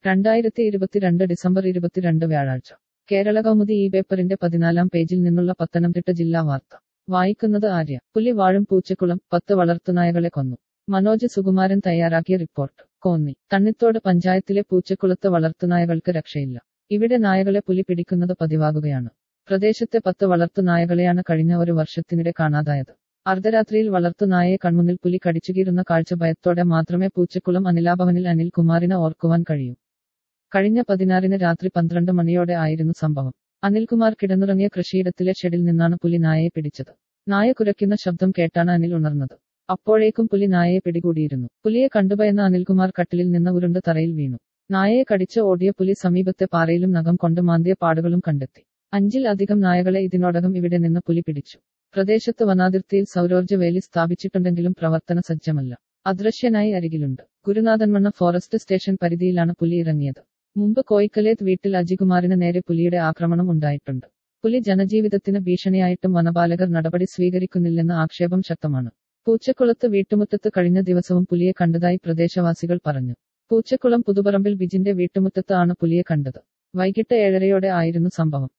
2022 December 22 വ്യാഴാഴ്ച കേരള കൗമുദി ഈ പേപ്പറിന്റെ 14-ാം പേജിൽ നിന്നുള്ള പത്തനംതിട്ട ജില്ലാ വാർത്ത വായിക്കുന്നത് ആര്യ. പുലി വാഴും പൂച്ചക്കുളം, 10 വളർത്തുനായകളെ കൊന്നു. മനോജ് സുകുമാരൻ തയ്യാറാക്കിയ റിപ്പോർട്ട്. കോന്നി തണ്ണിത്തോട് പഞ്ചായത്തിലെ പൂച്ചക്കുളത്ത് വളർത്തുനായകൾക്ക് രക്ഷയില്ല. ഇവിടെ നായകളെ പുലി പിടിക്കുന്നത് പതിവാകുകയാണ്. പ്രദേശത്തെ 10 വളർത്തുനായകളെയാണ് കഴിഞ്ഞ ഒരു വർഷത്തിനിടെ കാണാതായത്. അർദ്ധരാത്രിയിൽ വളർത്തുനായയെ കൺമുന്നിൽ പുലി കടിച്ചുകീറുന്ന കാഴ്ച ഭയത്തോടെ മാത്രമേ പൂച്ചക്കുളം അനിലാഭവനിൽ അനിൽകുമാറിന് ഓർക്കുവാൻ കഴിയൂ. കഴിഞ്ഞ 16-ന് രാത്രി 12 മണിയോടെ ആയിരുന്നു സംഭവം. അനിൽകുമാർ കിടന്നുറങ്ങിയ കൃഷിയിടത്തിലെ ഷെഡിൽ നിന്നാണ് പുലി നായയെ പിടിച്ചത്. നായ കുരയ്ക്കുന്ന ശബ്ദം കേട്ടാണ് അനിൽ ഉണർന്നത്. അപ്പോഴേക്കും പുലി നായയെ പിടികൂടിയിരുന്നു. പുലിയെ കണ്ടുഭയന്ന അനിൽകുമാർ കട്ടിലിൽ നിന്ന് ഉരുണ്ട് തറയിൽ വീണു. നായയെ കടിച്ച് ഓടിയ പുലി സമീപത്തെ പാറയിലും നഖം കൊണ്ട് മാന്തിയ പാടുകളും കണ്ടെത്തി. 5-ൽ അധികം നായകളെ ഇതിനോടകം ഇവിടെ നിന്ന് പുലി പിടിച്ചു. പ്രദേശത്ത് വനാതിർത്തിയിൽ സൗരോർജ്ജ വേലി സ്ഥാപിച്ചിട്ടുണ്ടെങ്കിലും പ്രവർത്തന സജ്ജമല്ല. അദൃശ്യനായി അരികിലുണ്ട്. ഗുരുനാഥൻമണ്ണ ഫോറസ്റ്റ് സ്റ്റേഷൻ പരിധിയിലാണ് പുലി ഇറങ്ങിയത്. മുമ്പ് കോയിക്കലേത്ത് വീട്ടിൽ അജികുമാറിന് നേരെ പുലിയുടെ ആക്രമണം ഉണ്ടായിട്ടുണ്ട്. പുലി ജനജീവിതത്തിന് ഭീഷണിയായിട്ടും വനപാലകർ നടപടി സ്വീകരിക്കുന്നില്ലെന്ന ആക്ഷേപം ശക്തമാണ്. പൂച്ചക്കുളത്ത് വീട്ടുമുറ്റത്ത് കഴിഞ്ഞ ദിവസവും പുലിയെ കണ്ടതായി പ്രദേശവാസികൾ പറഞ്ഞു. പൂച്ചക്കുളം പുതുപറമ്പിൽ ബിജിന്റെ വീട്ടുമുറ്റത്ത് ആണ് പുലിയെ കണ്ടത്. വൈകിട്ട് 7:30-യോടെ ആയിരുന്നു സംഭവം.